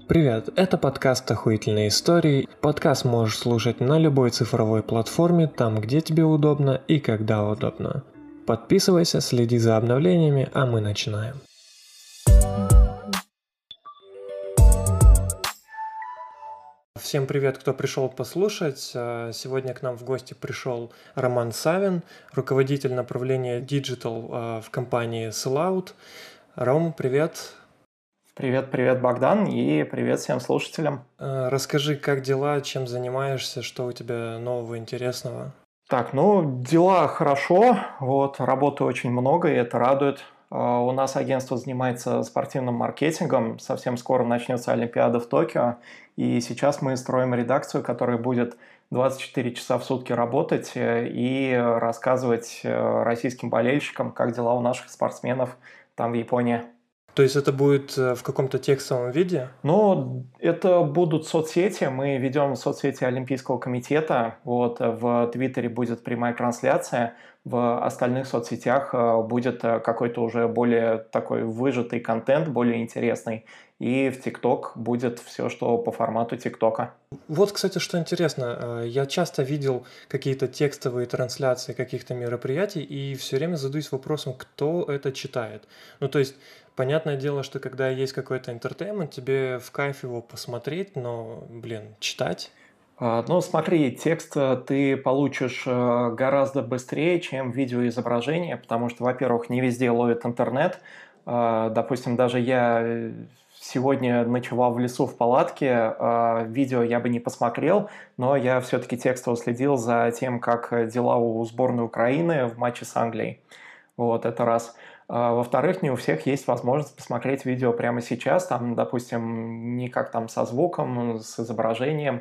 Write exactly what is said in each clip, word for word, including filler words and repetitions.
Привет, это подкаст «Охуительные истории». Подкаст можешь слушать на любой цифровой платформе, там, где тебе удобно и когда удобно. Подписывайся, следи за обновлениями, а мы начинаем. Всем привет, кто пришел послушать. Сегодня к нам в гости пришел Роман Савин, руководитель направления Digital в компании Sellout. Ром, привет. Привет, привет, Богдан, и привет всем слушателям. Расскажи, как дела, чем занимаешься, что у тебя нового интересного? Так, ну, дела хорошо, вот, работы очень много, и это радует. У нас агентство занимается спортивным маркетингом, совсем скоро начнется Олимпиада в Токио, и сейчас мы строим редакцию, которая будет двадцать четыре часа в сутки работать и рассказывать российским болельщикам, как дела у наших спортсменов там в Японии. То есть это будет в каком-то текстовом виде? Ну, это будут соцсети. Мы ведем соцсети Олимпийского комитета. Вот, в Твиттере будет прямая трансляция. В остальных соцсетях будет какой-то уже более такой выжатый контент, более интересный. И в ТикТок будет все, что по формату ТикТока. Вот, кстати, что интересно. Я часто видел какие-то текстовые трансляции каких-то мероприятий и все время задаюсь вопросом, кто это читает. Ну, то есть, понятное дело, что когда есть какой-то интертеймент, тебе в кайф его посмотреть, но, блин, читать? Ну, смотри, текст ты получишь гораздо быстрее, чем видеоизображение, потому что, во-первых, не везде ловит интернет. Допустим, даже я сегодня ночевал в лесу в палатке, видео я бы не посмотрел, но я все-таки текстово следил за тем, как дела у сборной Украины в матче с Англией. Вот, это раз. Во-вторых, не у всех есть возможность посмотреть видео прямо сейчас, там, допустим, не как там со звуком, с изображением,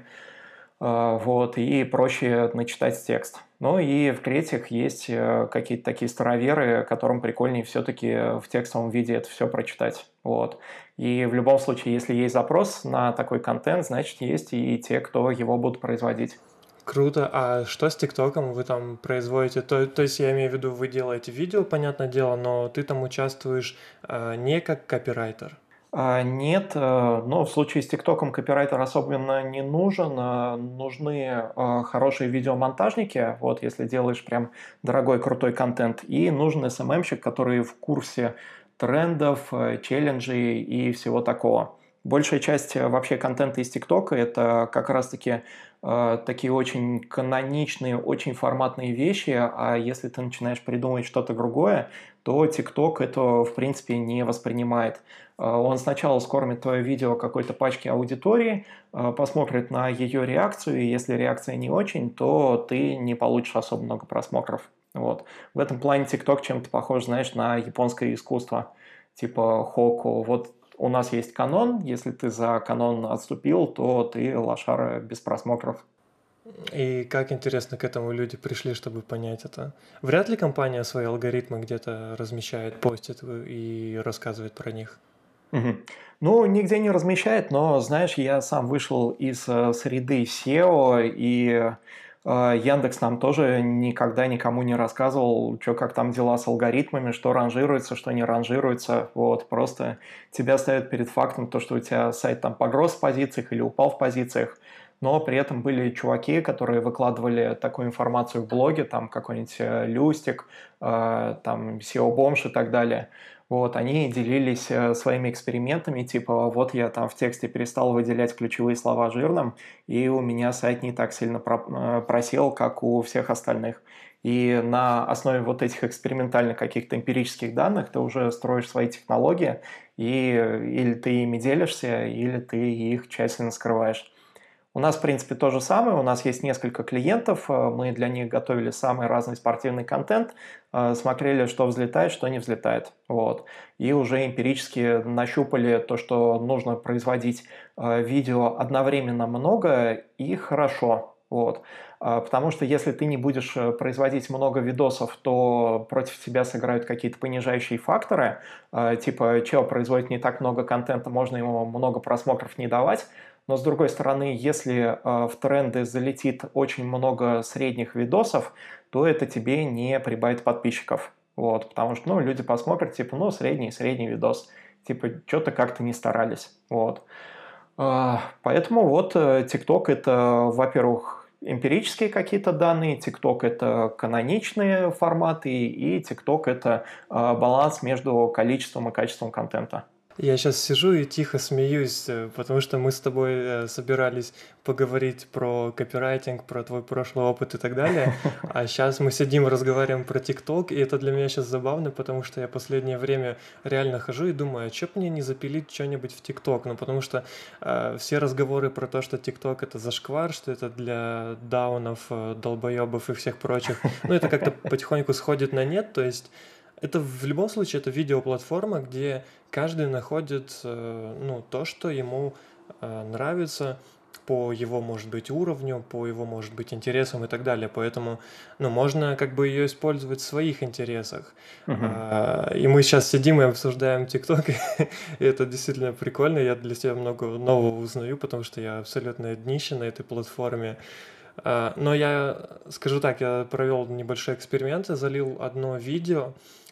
вот, и проще начитать текст. Ну и в-третьих, есть какие-то такие староверы, которым прикольнее все-таки в текстовом виде это все прочитать. Вот. И в любом случае, если есть запрос на такой контент, значит, есть и те, кто его будут производить. Круто. А что с ТикТоком вы там производите? То, то есть я имею в виду, вы делаете видео, понятное дело, но ты там участвуешь э, не как копирайтер. А, нет, но в случае с ТикТоком копирайтер особенно не нужен. Нужны хорошие видеомонтажники, вот, если делаешь прям дорогой, крутой контент. И нужен эс эм эм-щик, который в курсе трендов, челленджей и всего такого. Большая часть вообще контента из ТикТока – это как раз-таки э, такие очень каноничные, очень форматные вещи, а если ты начинаешь придумывать что-то другое, то ТикТок это, в принципе, не воспринимает. Он сначала скормит твое видео какой-то пачке аудитории, посмотрит на ее реакцию, и если реакция не очень, то ты не получишь особо много просмотров. Вот. В этом плане TikTok чем-то похож, знаешь, на японское искусство, типа хоку. Вот у нас есть канон, если ты за канон отступил, то ты лошара без просмотров. И как интересно к этому люди пришли, чтобы понять это. Вряд ли компания свои алгоритмы где-то размещает, постит и рассказывает про них. Угу. Ну, нигде не размещает, но, знаешь, я сам вышел из среды сео, и Яндекс нам тоже никогда никому не рассказывал, что как там дела с алгоритмами, что ранжируется, что не ранжируется. Вот, просто тебя ставят перед фактом то, что у тебя сайт там погрос в позициях или упал в позициях, но при этом были чуваки, которые выкладывали такую информацию в блоге, там какой-нибудь Люстик, там сео-бомж и так далее. Вот, они делились своими экспериментами, типа вот я там в тексте перестал выделять ключевые слова жирным, и у меня сайт не так сильно просел, как у всех остальных. И на основе вот этих экспериментальных каких-то эмпирических данных ты уже строишь свои технологии, и или ты ими делишься, или ты их тщательно скрываешь. У нас, в принципе, то же самое. У нас есть несколько клиентов. Мы для них готовили самый разный спортивный контент, смотрели, что взлетает, что не взлетает. Вот. И уже эмпирически нащупали то, что нужно производить видео одновременно много и хорошо. Вот. Потому что если ты не будешь производить много видосов, то против тебя сыграют какие-то понижающие факторы. Типа, чел производит не так много контента, можно ему много просмотров не давать. Но с другой стороны, если э, в тренды залетит очень много средних видосов, то это тебе не прибавит подписчиков. Вот, потому что ну, люди посмотрят, типа, ну, средний, средний видос. Типа, что-то как-то не старались. Вот. А, Поэтому вот э, TikTok это, во-первых, эмпирические какие-то данные, TikTok это каноничные форматы, и TikTok это а, баланс между количеством и качеством контента. Я сейчас сижу и тихо смеюсь, э, потому что мы с тобой э, собирались поговорить про копирайтинг, про твой прошлый опыт и так далее, а сейчас мы сидим, разговариваем про ТикТок, и это для меня сейчас забавно, потому что я последнее время реально хожу и думаю, а чё б мне не запилить что-нибудь в ТикТок? Ну, потому что э, все разговоры про то, что ТикТок это зашквар, что это для даунов, э, долбоебов и всех прочих, ну, это как-то потихоньку сходит на нет, то есть это в любом случае это видеоплатформа, где каждый находит э, ну, то, что ему э, нравится по его, может быть, уровню, по его, может быть, интересам и так далее. Поэтому, ну, можно как бы ее использовать в своих интересах. Мгм. А, и мы сейчас сидим и обсуждаем ТикТок, и это действительно прикольно. Я для себя много нового узнаю, потому что я абсолютно днище на этой платформе. А, Но я скажу так, я провел небольшой эксперимент, я залил одно видео,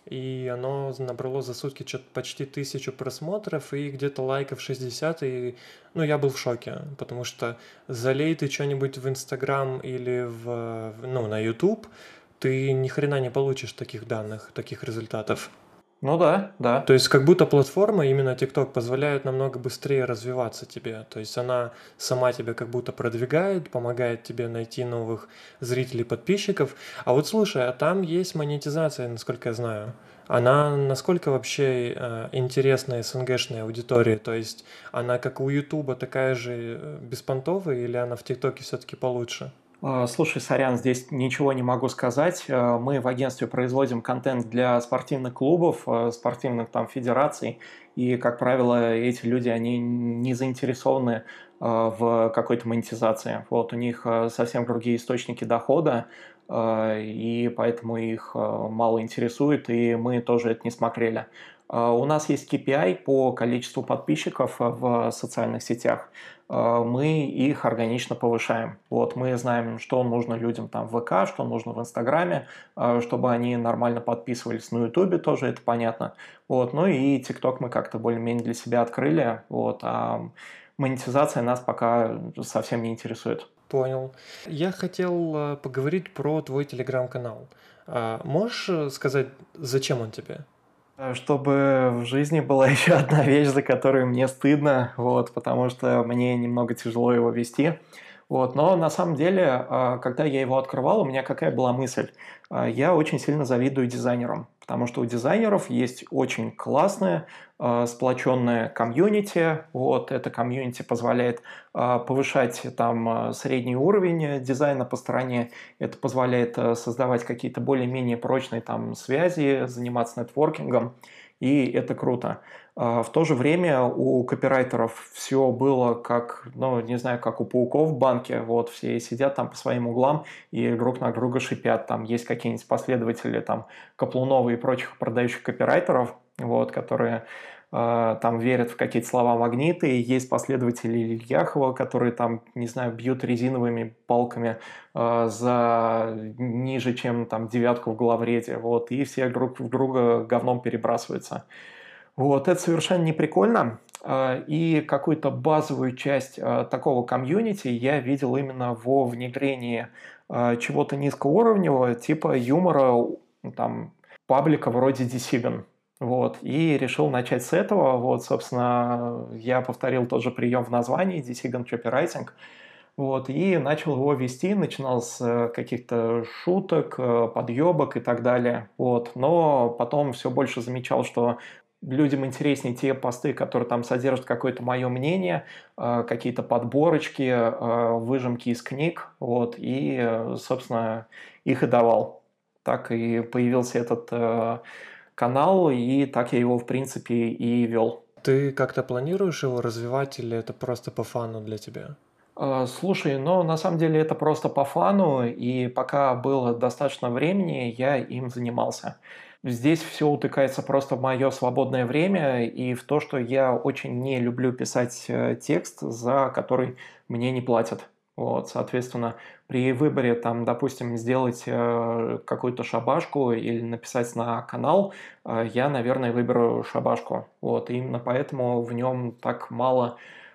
и оно набрало за сутки что-то почти тысячу просмотров и где-то лайков шестьдесят, и ну, я был в шоке, потому что залей ты что-нибудь в Инстаграм или в, в- ну, на YouTube, ты ни хрена не получишь таких данных, таких результатов. Ну да, То да. есть как будто платформа, именно TikTok, позволяет намного быстрее развиваться тебе. То есть она сама тебя как будто продвигает, помогает тебе найти новых зрителей, подписчиков. А вот слушай, а там есть монетизация, насколько я знаю. Она насколько вообще э, интересна СНГшной аудитории? То есть она как у Ютуба такая же э, беспонтовая или она в ТикТоке все-таки получше? А, Слушай, сорян, здесь ничего не могу сказать. А, Мы в агентстве производим контент для спортивных клубов, а, спортивных там федераций, и, как правило, эти люди, они не заинтересованы а, в какой-то монетизации. Вот у них а, совсем другие источники дохода, а, и поэтому их а, мало интересует, и мы тоже это не смотрели. А, У нас есть кей пи ай по количеству подписчиков а, в социальных сетях. А, мы их органично повышаем. Вот, мы знаем, что нужно людям там в ВК, что нужно в Инстаграме, а, чтобы они нормально подписывались на Ютубе, тоже это понятно. Вот, ну и ТикТок мы как-то более-менее для себя открыли, вот, а монетизация нас пока совсем не интересует. Понял. Я хотел э, поговорить про твой телеграм-канал. А, можешь э, сказать, зачем он тебе? Э, Чтобы в жизни была еще одна вещь, за которую мне стыдно, вот, потому что мне немного тяжело его вести. Вот, но на самом деле, а, когда я его открывал, у меня какая была мысль? А, Я очень сильно завидую дизайнерам, потому что у дизайнеров есть очень классное а, сплоченное комьюнити. Вот, это комьюнити позволяет а, повышать там а, средний уровень э, дизайна по стране, это позволяет э, создавать какие-то более-менее прочные там связи, заниматься нетворкингом, и это круто. А, В то же время у копирайтеров все было как, ну, не знаю, как у пауков в банке. Вот, все сидят там по своим углам и друг на друга шипят. Там есть какие-нибудь последователи там Каплунова и прочих продающих копирайтеров, вот, которые э, там верят в какие-то слова магниты. И есть последователи Ильяхова, которые там, не знаю, бьют резиновыми палками э, за ниже, чем там девятку в главреде. Вот, и все друг в друга говном перебрасываются. Вот, это совершенно не прикольно. А, И какую-то базовую часть а, такого комьюнити я видел именно во внедрении а, чего-то низкоуровневого, типа юмора, у- там, паблика вроде Десибин. Вот, и решил начать с этого. Вот, собственно, я повторил тот же прием в названии Decision Copywriting. Вот, и начал его вести, начинал с э, каких-то шуток, э, подъебок и так далее. Вот, но потом все больше замечал, что людям интереснее те посты, которые там содержат какое-то мое мнение, э, какие-то подборочки, э, выжимки из книг, вот, и, э, собственно, их и давал. Так и появился этот э, канал, и так я его, в принципе, и вел. Ты как-то планируешь его развивать или это просто по фану для тебя? А, Слушай, ну на самом деле это просто по фану, и пока было достаточно времени, я им занимался. Здесь все утыкается просто в мое свободное время и в то, что я очень не люблю писать э, текст, за который мне не платят. Вот, соответственно, при выборе, там, допустим, сделать э, какую-то шабашку или написать на канал, э, я, наверное, выберу шабашку. Вот, и именно поэтому в нем так мало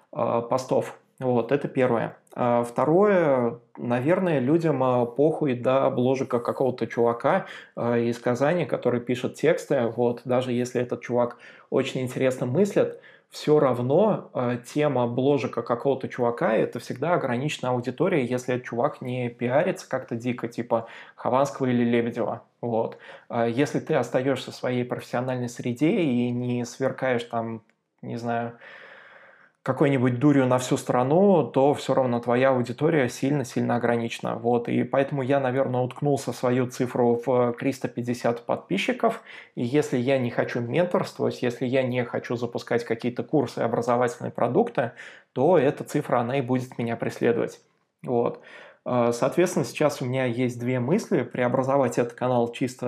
э, постов. Вот, это первое. А второе, наверное, людям э, похуй до обложика какого-то чувака э, из Казани, который пишет тексты. Вот, даже если этот чувак очень интересно мыслит, все равно э, тема бложика какого-то чувака — это всегда ограниченная аудитория, если этот чувак не пиарится как-то дико, типа Хованского или Лебедева. Вот. А если ты остаешься в своей профессиональной среде и не сверкаешь там, не знаю, какой-нибудь дурью на всю страну, то все равно твоя аудитория сильно-сильно ограничена. Вот. И поэтому я, наверное, уткнулся в свою цифру в триста пятьдесят подписчиков. И если я не хочу менторствовать, если я не хочу запускать какие-то курсы и образовательные продукты, то эта цифра, она и будет меня преследовать. Вот. Э, Соответственно, сейчас у меня есть две мысли: преобразовать этот канал чисто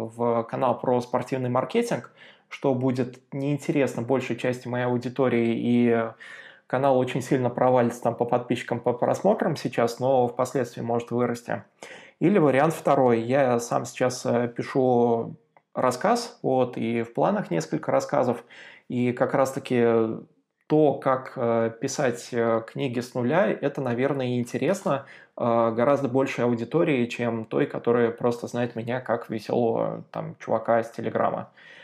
в канал про спортивный маркетинг, что будет неинтересно большей части моей аудитории, и канал очень сильно провалится там по подписчикам, по просмотрам сейчас, но впоследствии может вырасти. Или вариант второй. Я сам сейчас э, пишу рассказ, вот, и в планах несколько рассказов, и как раз-таки то, как э, писать э, книги с нуля, это, наверное, интересно э, гораздо большей аудитории, чем той, которая просто знает меня как веселого там чувака из Телеграма.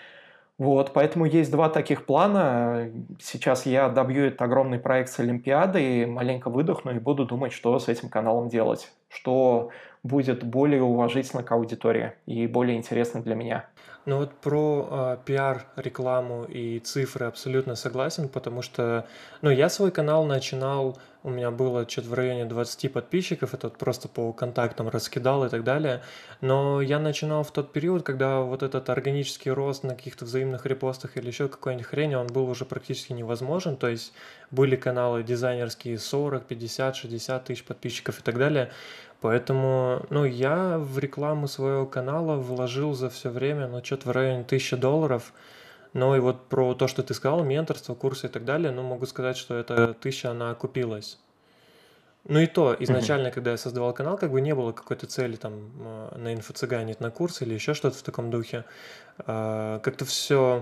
Вот, поэтому есть два таких плана. Сейчас я добью этот огромный проект с Олимпиадой, маленько выдохну и буду думать, что с этим каналом делать, что будет более уважительно к аудитории и более интересно для меня. Ну вот про а, пиар, рекламу и цифры абсолютно согласен, потому что, ну, я свой канал начинал, у меня было что-то в районе двадцати подписчиков, это вот просто по контактам раскидал и так далее, но я начинал в тот период, когда вот этот органический рост на каких-то взаимных репостах или еще какой-нибудь хрени, он был уже практически невозможен, то есть были каналы дизайнерские сорок, пятьдесят, шестьдесят тысяч подписчиков и так далее. Поэтому, ну, я в рекламу своего канала вложил за все время, ну, что-то в районе тысячи долларов. Ну, и вот про то, что ты сказал, менторство, курсы и так далее, ну, могу сказать, что эта тысяча, она окупилась. Ну и то, Мгм. изначально, когда я создавал канал, как бы не было какой-то цели там э, на инфо-цыганить на курс или еще что-то в таком духе. А, Как-то все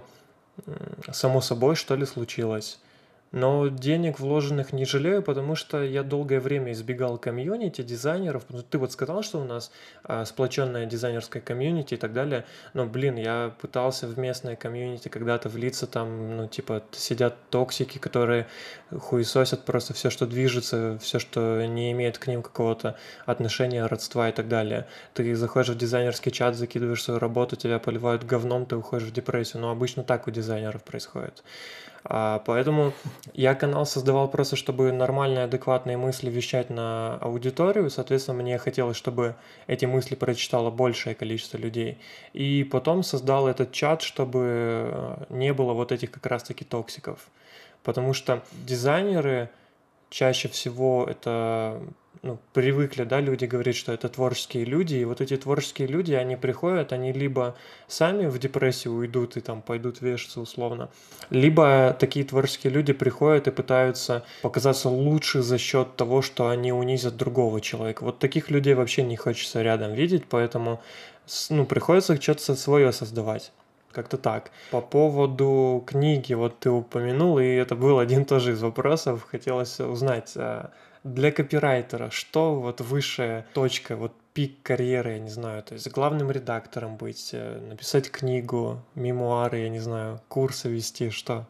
само собой, что ли, случилось. Но денег вложенных не жалею, потому что я долгое время избегал комьюнити, дизайнеров. Ну, ты вот сказал, что у нас а, сплоченная дизайнерская комьюнити и так далее. Но, блин, я пытался в местное комьюнити когда-то влиться, там, ну, типа, сидят токсики, которые хуесосят просто все, что движется, все, что не имеет к ним какого-то отношения, родства и так далее. Ты заходишь в дизайнерский чат, закидываешь свою работу, тебя поливают говном, ты уходишь в депрессию. Но обычно так у дизайнеров происходит. А, поэтому я канал создавал просто, чтобы нормальные, адекватные мысли вещать на аудиторию. Соответственно, мне хотелось, чтобы эти мысли прочитало большее количество людей. И потом создал этот чат, чтобы э, не было вот этих как раз-таки токсиков. Потому что дизайнеры чаще всего это, ну, привыкли, да, люди говорят, что это творческие люди, и вот эти творческие люди, они приходят, они либо сами в депрессию уйдут и там пойдут вешаться условно, либо такие творческие люди приходят и пытаются показаться лучше за счет того, что они унизят другого человека. Вот таких людей вообще не хочется рядом видеть, поэтому, с- ну, приходится что-то свое создавать. Как-то так. По поводу книги, вот ты упомянул, и это был один тоже из вопросов. Хотелось узнать, а, для копирайтера, что вот высшая точка, вот пик карьеры, я не знаю, то есть главным редактором быть, э, написать книгу, мемуары, я не знаю, курсы вести, что?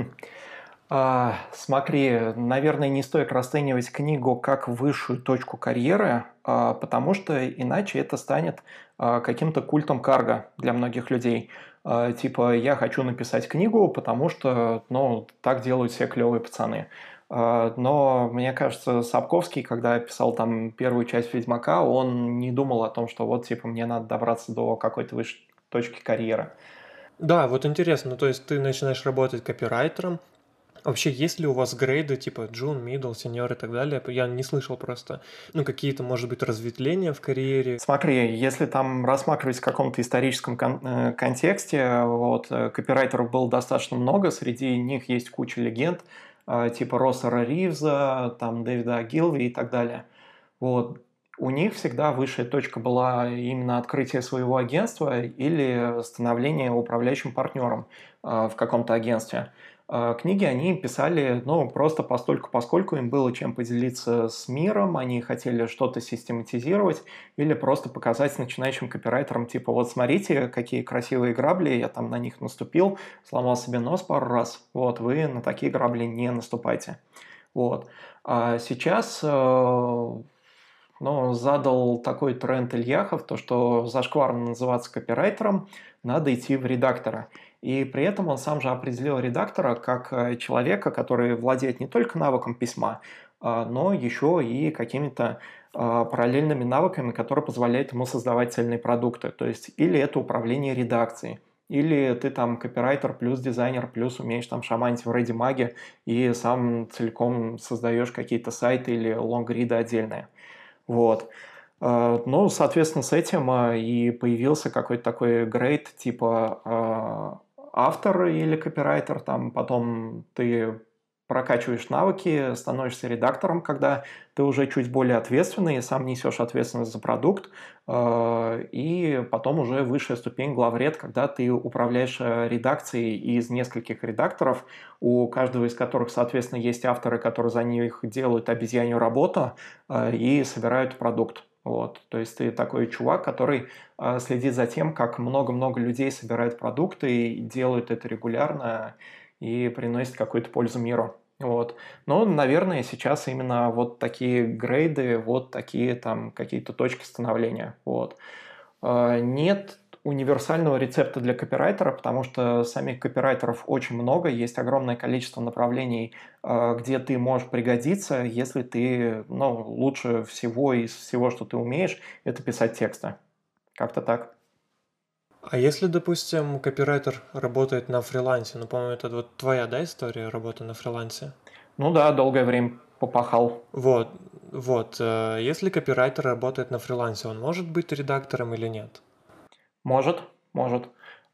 А, смотри, наверное, не стоит расценивать книгу как высшую точку карьеры, а, потому что иначе это станет а, каким-то культом карго для многих людей. А, типа, я хочу написать книгу, потому что, ну, так делают все клевые пацаны. А, но мне кажется, Сапковский, когда писал там первую часть «Ведьмака», он не думал о том, что вот, типа, мне надо добраться до какой-то высшей точки карьеры. Да, вот интересно, ну то есть ты начинаешь работать копирайтером. Вообще, есть ли у вас грейды типа джун, middle, senior и так далее? Я не слышал просто. Ну, какие-то, может быть, разветвления в карьере. Смотри, если там рассматривать в каком-то историческом кон- э, контексте, вот, э, копирайтеров было достаточно много, среди них есть куча легенд, э, типа Россера Ривза, там, Дэвида Агилви и так далее. Вот. У них всегда высшая точка была именно открытие своего агентства или становление управляющим партнером э, в каком-то агентстве. э, книги они писали, ну, просто постольку, поскольку им было чем поделиться с миром, они хотели что-то систематизировать или просто показать начинающим копирайтерам, типа, вот смотрите, какие красивые грабли, я там на них наступил, сломал себе нос пару раз, вот, вы на такие грабли не наступайте. Вот. А сейчас э, ну, задал такой тренд Ильяхов, то что зашкварно называться копирайтером, надо идти в редактора. И при этом он сам же определил редактора как э, человека, который владеет не только навыком письма, а, но еще и какими-то а, параллельными навыками, которые позволяют ему создавать цельные продукты. То есть или это управление редакцией, или ты там копирайтер плюс дизайнер, плюс умеешь там шаманить в Ready-Mage и сам целиком создаешь какие-то сайты или лонгриды отдельные. Вот. Э, Ну, соответственно, с этим э, и появился какой-то такой грейд типа э, автор или копирайтер, там потом ты прокачиваешь навыки, становишься редактором, когда ты уже чуть более ответственный, сам несешь ответственность за продукт, э, и потом уже высшая ступень главред, когда ты управляешь э, редакцией из нескольких редакторов, у каждого из которых, соответственно, есть авторы, которые за них делают обезьянью работу, э, и собирают продукт. Вот. То есть ты такой чувак, который э, следит за тем, как много-много людей собирают продукты и делают это регулярно и приносит какую-то пользу миру. Вот. Но, наверное, сейчас именно вот такие грейды, вот такие там какие-то точки становления. Вот. Э, Нет универсального рецепта для копирайтера, потому что самих копирайтеров очень много, есть огромное количество направлений, э, где ты можешь пригодиться, если ты, ну, лучше всего из всего, что ты умеешь, это писать тексты. Как-то так. А если, допустим, копирайтер работает на фрилансе, ну, по-моему, это вот твоя, да, история работы на фрилансе? Ну да, долгое время попахал. Вот, вот. э, Если копирайтер работает на фрилансе, он может быть редактором или нет? Может, может.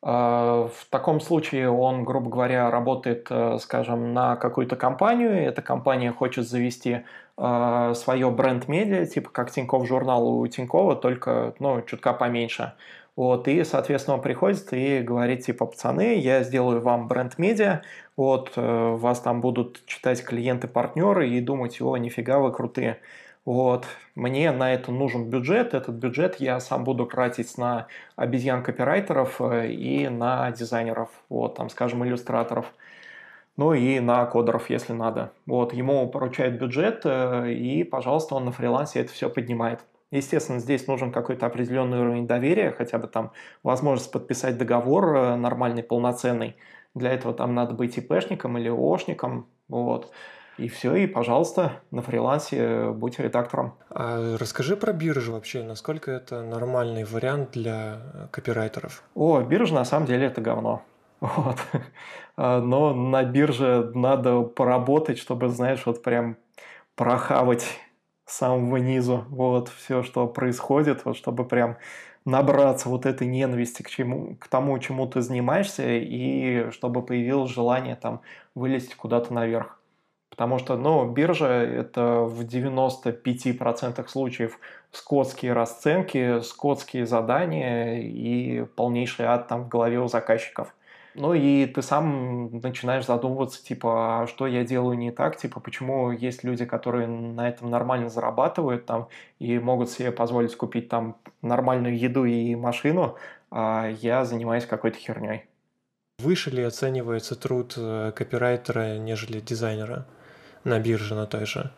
А, В таком случае он, грубо говоря, работает, э, скажем, на какую-то компанию, и эта компания хочет завести а, свое бренд-медиа, типа как Тинькофф журнал у Тинькова, только, ну, чутка поменьше. Вот, и, соответственно, он приходит и говорит, типа, пацаны, я сделаю вам бренд-медиа, вот, э, вас там будут читать клиенты-партнеры и думать, о, нифига вы крутые. Вот, мне на это нужен бюджет, этот бюджет я сам буду тратить на обезьян-копирайтеров э, и на дизайнеров, вот, там, скажем, иллюстраторов, ну и на кодеров, если надо. Вот, ему поручают бюджет, э, и, пожалуйста, он на фрилансе это все поднимает. Естественно, здесь нужен какой-то определенный уровень доверия, хотя бы там возможность подписать договор э, нормальный, полноценный. Для этого там надо быть ИПшником или Ошником, вот. И все, и, пожалуйста, на фрилансе э, будь редактором. А расскажи про биржу вообще, насколько это нормальный вариант для э, копирайтеров? О, биржа на самом деле это говно. Вот. А, Но на бирже надо поработать, чтобы, знаешь, вот прям прохавать с самого низу вот все, что происходит, вот чтобы прям набраться вот этой ненависти к чему, к тому, чему ты занимаешься, и чтобы появилось желание там вылезть куда-то наверх. Потому что, ну, биржа – это в девяноста пяти процентах случаев скотские расценки, скотские задания и полнейший ад там в голове у заказчиков. Ну и ты сам начинаешь задумываться, типа, а что я делаю не так, типа, почему есть люди, которые на этом нормально зарабатывают там и могут себе позволить купить там нормальную еду и машину, а я занимаюсь какой-то херней. Выше ли оценивается труд э, копирайтера, нежели дизайнера на бирже на той же?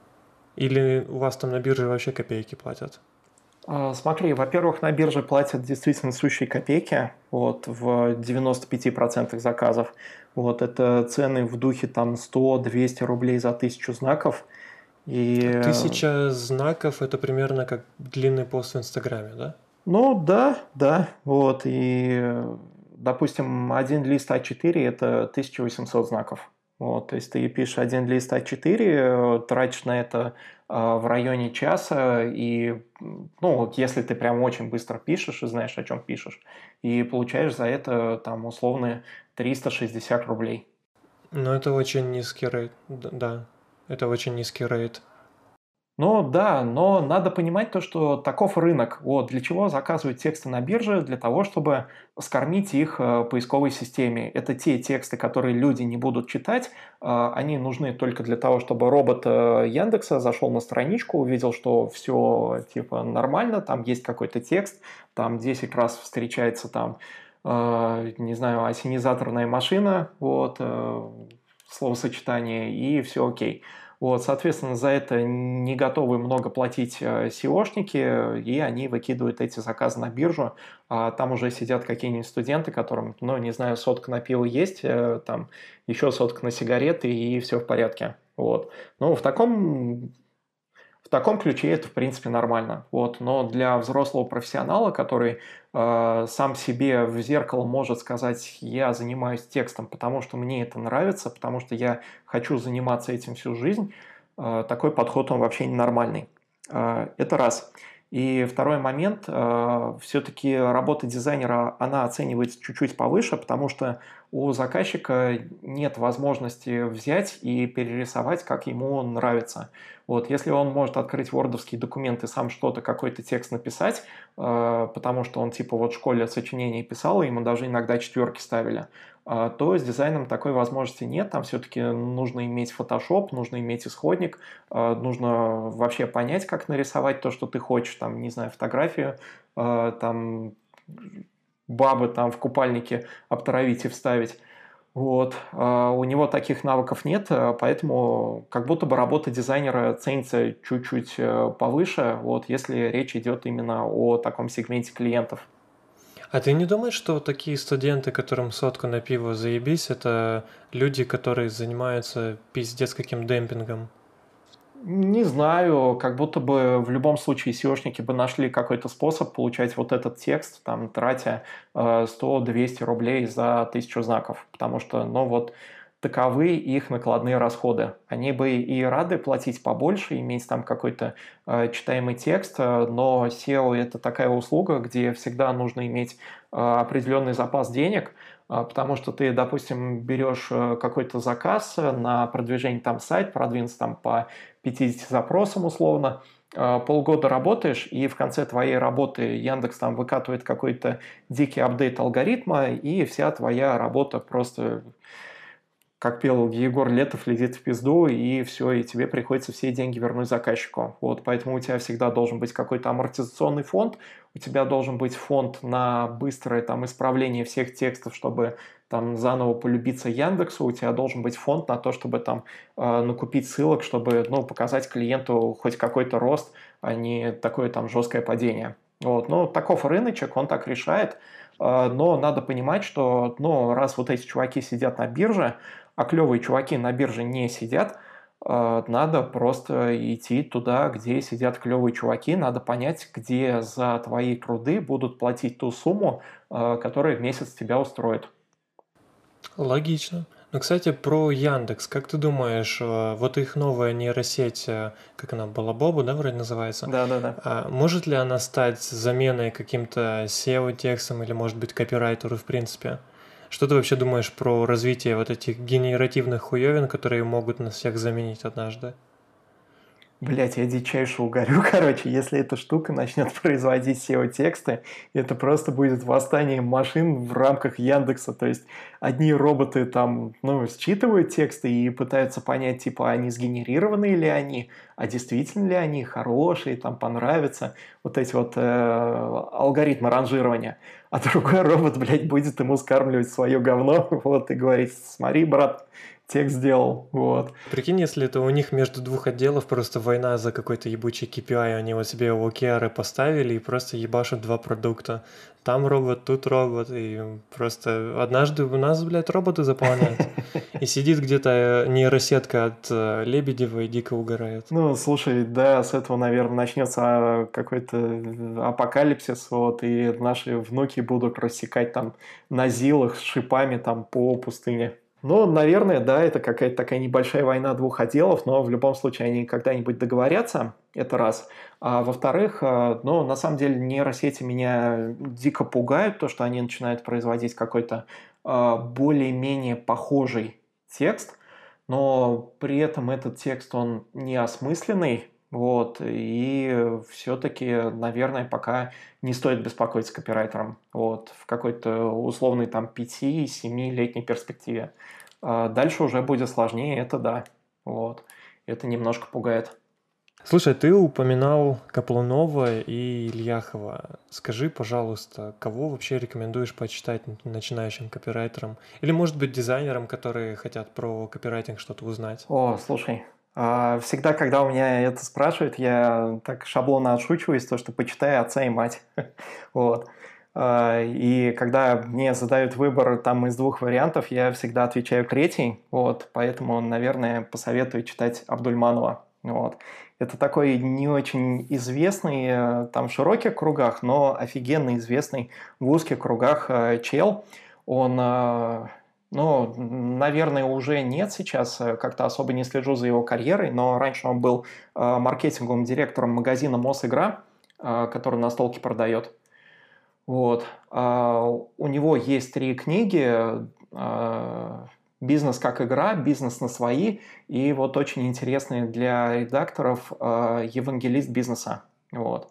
Или у вас там на бирже вообще копейки платят? А, Смотри, во-первых, на бирже платят действительно сущие копейки, вот, в девяноста пяти процентах заказов. Вот, это цены в духе там сто-двести рублей за тысячу знаков. И, э, Тысяча знаков — это примерно как длинный пост в Инстаграме, да? ну, да, да, вот, и, э, допустим, один лист а четыре – это тысяча восемьсот знаков. Вот, то есть ты пишешь один лист а четыре, э, тратишь на это а, в районе часа, и, м, ну, вот если ты прям очень быстро пишешь и знаешь, о чем пишешь, и получаешь за это, там, условно, триста шестьдесят рублей. Но это очень низкий рейд, д- да, это очень низкий рейд. Ну да, но надо понимать то, что таков рынок. Вот для чего заказывают тексты на бирже? Для того, чтобы скормить их э, поисковой системе. Это те тексты, которые люди не будут читать. э, Они нужны только для того, чтобы робот э, Яндекса зашел на страничку, увидел, что все типа нормально, там есть какой-то текст, там десять раз встречается там, э, не знаю, ассенизаторная машина, вот, э, словосочетание, и все окей. Вот, соответственно, за это не готовы много платить э, сеошники, и они выкидывают эти заказы на биржу. А там уже сидят какие-нибудь студенты, которым, ну, не знаю, сотка на пиво есть, э, там еще сотка на сигареты, и все в порядке. Вот. Ну, в таком в таком ключе это, в принципе, нормально. Вот. Но для взрослого профессионала, который э, сам себе в зеркало может сказать, я занимаюсь текстом, потому что мне это нравится, потому что я хочу заниматься этим всю жизнь, э, такой подход, он вообще ненормальный. Э, это раз. И второй момент, э, все-таки работа дизайнера, она оценивается чуть-чуть повыше, потому что у заказчика нет возможности взять и перерисовать, как ему нравится. Вот, если он может открыть вордовский документ и сам что-то, какой-то текст написать, э, потому что он типа вот в школе сочинение писал, и ему даже иногда четверки ставили, э, то с дизайном такой возможности нет. Там все-таки нужно иметь Photoshop, нужно иметь исходник, э, нужно вообще понять, как нарисовать то, что ты хочешь, там, не знаю, фотографию, э, там, бабы там в купальнике обтравить и вставить. Вот. А у него таких навыков нет, а поэтому как будто бы работа дизайнера ценится чуть-чуть э, повыше, вот, если речь идет именно о таком сегменте клиентов. А ты не думаешь, что вот такие студенты, которым сотка на пиво заебись, это люди, которые занимаются пиздец каким демпингом? Не знаю, как будто бы в любом случае сеошники бы нашли какой-то способ получать вот этот текст, там, тратя э, сто-двести рублей за тысячу знаков, потому что, ну вот, таковы их накладные расходы. Они бы и рады платить побольше, иметь там какой-то э, читаемый текст, э, но сео это такая услуга, где всегда нужно иметь э, определенный запас денег, а, потому что ты, допустим, берешь э, какой-то заказ э, на продвижение там сайт, продвинуться там по пятидесяти запросам условно, э, полгода работаешь, и в конце твоей работы Яндекс там выкатывает какой-то дикий апдейт алгоритма, и вся твоя работа просто, как пел Егор Летов, летит в пизду, и все, и тебе приходится все деньги вернуть заказчику. Вот, поэтому у тебя всегда должен быть какой-то амортизационный фонд, у тебя должен быть фонд на быстрое там исправление всех текстов, чтобы там заново полюбиться Яндексу, у тебя должен быть фонд на то, чтобы там э, накупить ссылок, чтобы, ну, показать клиенту хоть какой-то рост, а не такое там жесткое падение. Вот, ну, таков рыночек, он так решает, Э, но надо понимать, что, ну, раз вот эти чуваки сидят на бирже, а клевые чуваки на бирже не сидят, э, надо просто идти туда, где сидят клевые чуваки, надо понять, где за твои труды будут платить ту сумму, э, которая в месяц тебя устроит. Логично. Ну, кстати, про Яндекс. Как ты думаешь, э, вот их новая нейросеть, э, как она, Балабобу, да, вроде называется, Да-да-да. а может ли она стать заменой каким-то сео-текстом или, может быть, копирайтеру в принципе? Что ты вообще думаешь про развитие вот этих генеративных хуевин, которые могут нас всех заменить однажды? Блять, я дичайше угорю, короче, если эта штука начнет производить сео-тексты, это просто будет восстание машин в рамках Яндекса, то есть одни роботы там, ну, считывают тексты и пытаются понять, типа, они сгенерированы ли они, а действительно ли они хорошие, там, понравятся, вот эти вот э, алгоритмы ранжирования, а другой робот, блядь, будет ему скармливать свое говно, вот, и говорить, смотри, брат, текст сделал, вот. Прикинь, если это у них между двух отделов просто война за какой-то ебучий кей пи ай, они вот себе о ке ары поставили и просто ебашут два продукта. Там робот, тут робот, и просто однажды у нас, блядь, роботы заполняют. И сидит где-то нейросетка от э, Лебедева и дико угорает. Ну, слушай, да, с этого, наверное, начнется а, какой-то апокалипсис, вот, и наши внуки будут рассекать там на зилах с шипами там по пустыне. Ну, наверное, да, это какая-то такая небольшая война двух отделов, но в любом случае они когда-нибудь договорятся, это раз. А во-вторых, а, ну, на самом деле нейросети меня дико пугают, то, что они начинают производить какой-то а, более-менее похожий текст, но при этом этот текст, он неосмысленный, Вот, и все-таки, наверное, пока не стоит беспокоиться копирайтером, вот, в какой-то условной там пяти-семилетней перспективе. А дальше уже будет сложнее, это да, вот, это немножко пугает. Слушай, ты упоминал Каплунова и Ильяхова. Скажи, пожалуйста, кого вообще рекомендуешь почитать начинающим копирайтерам? Или, может быть, дизайнерам, которые хотят про копирайтинг что-то узнать? О, слушай, а, всегда, когда у меня это спрашивают, я так шаблонно отшучиваюсь, то, что почитай отца и мать. Вот. А, И когда мне задают выбор там из двух вариантов, я всегда отвечаю третий. Вот. Поэтому, наверное, посоветую читать Абдульманова. Вот. Это такой не очень известный э, там в широких кругах, но офигенно известный в узких кругах э, чел. Он э, ну, наверное, уже нет сейчас, э, как-то особо не слежу за его карьерой, но раньше он был э, маркетинговым директором магазина Мосигра, э, который настолки продает. Вот. А, У него есть три книги э, «Бизнес как игра», «Бизнес на свои» и вот очень интересные для редакторов э, «Евангелист бизнеса». Вот.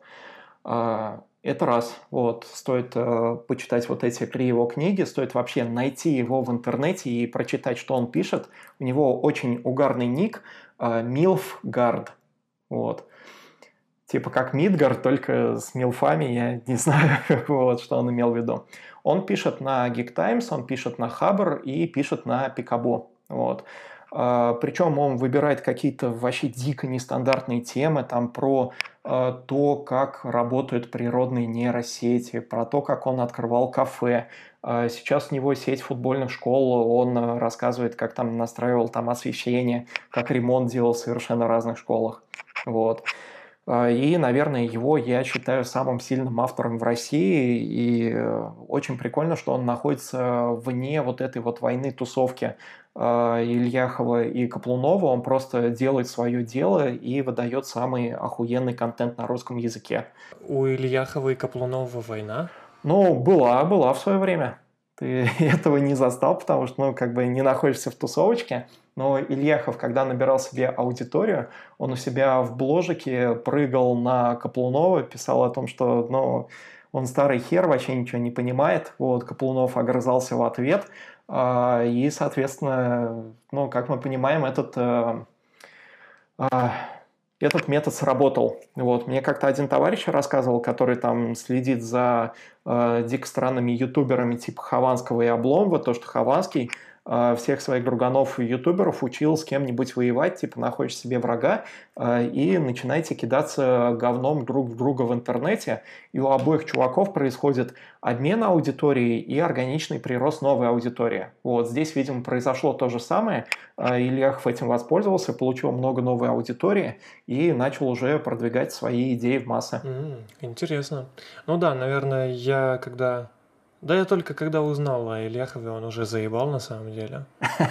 А, Это раз. Вот, стоит э, почитать вот эти три его книги, стоит вообще найти его в интернете и прочитать, что он пишет. У него очень угарный ник э, Милфгард. Вот. Типа как Мидгард, только с милфами, я не знаю, вот, что он имел в виду. Он пишет на Geek Times, он пишет на Хабр и пишет на Пикабу. Вот. А, Причем он выбирает какие-то вообще дико нестандартные темы, там про а, то, как работают природные нейросети, про то, как он открывал кафе. А, Сейчас у него сеть футбольных школ, он а, рассказывает, как там настраивал там освещение, как ремонт делал в совершенно разных школах. Вот. А, И, наверное, его я считаю самым сильным автором в России. И э, очень прикольно, что он находится вне вот этой вот войны тусовки а, Ильяхова и Каплунова. Он просто делает свое дело и выдает самый охуенный контент на русском языке. У Ильяхова и Каплунова война? Ну, была, была в свое время. Ты этого не застал, потому что, ну, как бы не находишься в тусовочке. Но Ильяхов, когда набирал себе аудиторию, он у себя в бложике прыгал на Каплунова, писал о том, что, ну, он старый хер, вообще ничего не понимает. Вот, Каплунов огрызался в ответ. А, И, соответственно, ну, как мы понимаем, этот э, а, этот метод сработал. Вот. Мне как-то один товарищ рассказывал, который там следит за э, дико странными ютуберами типа Хованского и Обломова, то, что Хованский э, всех своих друганов и ютуберов учил с кем-нибудь воевать, типа находишь себе врага э, и начинаете кидаться говном друг в друга в интернете, и у обоих чуваков происходит обмен аудиторией и органичный прирост новой аудитории. Вот здесь, видимо, произошло то же самое. Э, Ильяхов этим воспользовался, получил много новой аудитории и начал уже продвигать свои идеи в массы. М, интересно. Ну да, наверное, я когда... Да я только когда узнал о Ильяхове, он уже заебал на самом деле.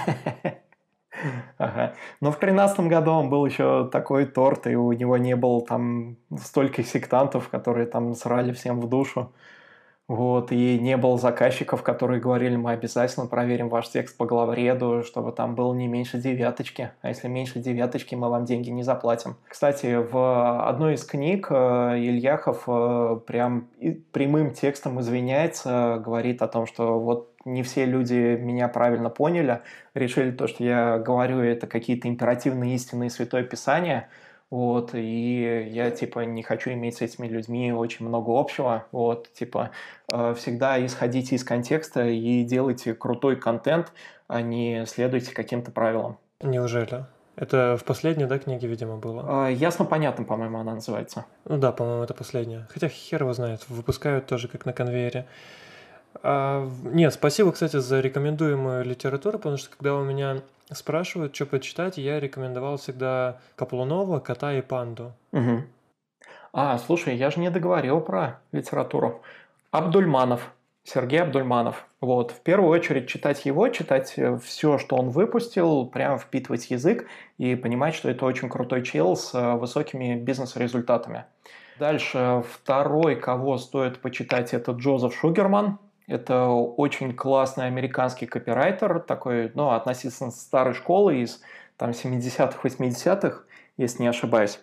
Ага. Но в тринадцатом году он был еще такой торт, и у него не было там столько сектантов, которые там срали всем в душу. Вот, и не было заказчиков, которые говорили, мы обязательно проверим ваш текст по главреду, чтобы там было не меньше девяточки, а если меньше девяточки, мы вам деньги не заплатим. Кстати, в одной из книг э, Ильяхов э, прям и- прямым текстом извиняется, говорит о том, что вот не все люди меня правильно поняли, решили то, что я говорю, это какие-то императивные истины из Святое Писание, вот, и я, типа, не хочу иметь с этими людьми очень много общего, вот, типа, э, всегда исходите из контекста и делайте крутой контент, а не следуйте каким-то правилам. Неужели? Это в последней, да, книге, видимо, было? Э, Ясно, понятно, по-моему, она называется. Ну да, по-моему, это последняя. Хотя хер его знает, выпускают тоже как на конвейере. А, в- нет, спасибо, кстати, за рекомендуемую литературу, потому что когда у меня спрашивают, что почитать, я рекомендовал всегда Каплунова, Кота и Панду. Мгм. А, слушай, я же не договорил про литературу. Абдульманов, Сергей Абдульманов. Вот, в первую очередь читать его, читать все, что он выпустил, прям впитывать язык и понимать, что это очень крутой чел с э, высокими бизнес-результатами. Дальше второй, кого стоит почитать, это Джозеф Шугерман. Это очень классный американский копирайтер, такой, ну, относительно старой школы из там семидесятых, восьмидесятых, если не ошибаюсь.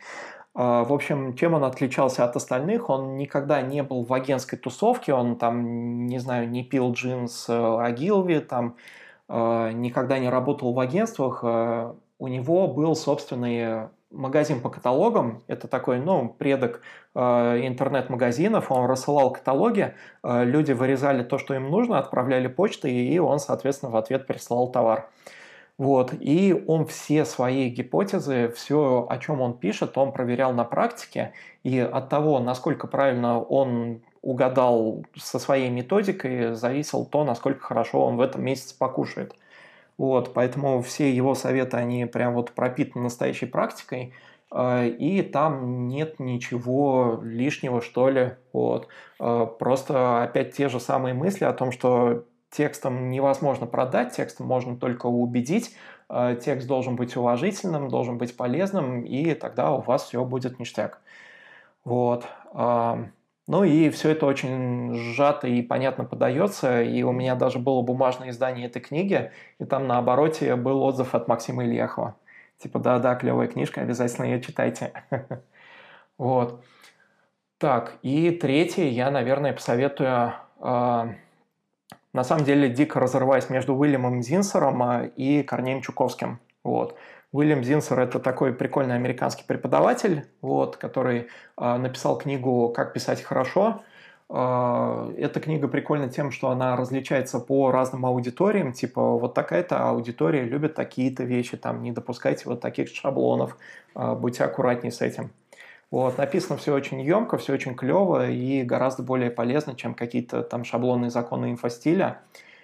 А, В общем, чем он отличался от остальных? Он никогда не был в агентской тусовке, он там, не знаю, не пил джин с э, Огилви, там, э, никогда не работал в агентствах. э, У него был собственный магазин по каталогам. Это такой, ну, предок э, интернет-магазинов. Он рассылал каталоги, э, люди вырезали то, что им нужно, отправляли почтой, и он, соответственно, в ответ присылал товар. Вот, и он все свои гипотезы, все, о чем он пишет, он проверял на практике, и от того, насколько правильно он угадал со своей методикой, зависел то, насколько хорошо он в этом месяце покушает. Вот, поэтому все его советы, они прям вот пропитаны настоящей практикой, э, и там нет ничего лишнего, что ли. Вот. Э, Просто опять те же самые мысли о том, что текстом невозможно продать, текстом можно только убедить, э, текст должен быть уважительным, должен быть полезным, и тогда у вас все будет ништяк. Вот. а, Ну и все это очень сжато и понятно подается, и у меня даже было бумажное издание этой книги, и там на обороте был отзыв от Максима Ильяхова. Типа, да-да, клевая книжка, обязательно ее читайте. Вот. Так, и третье, я, наверное, посоветую, а, на самом деле, дико разрываясь между Уильямом Зинсером а, и Корнеем Чуковским. Вот. Уильям Зинсер – это такой прикольный американский преподаватель, вот, который а, написал книгу «Как писать хорошо». А, Эта книга прикольна тем, что она различается по разным аудиториям, типа вот такая-то аудитория любит такие-то вещи, там, не допускайте вот таких шаблонов, а, будьте аккуратнее с этим. Вот, написано все очень емко, все очень клево и гораздо более полезно, чем какие-то там шаблонные законы инфостиля.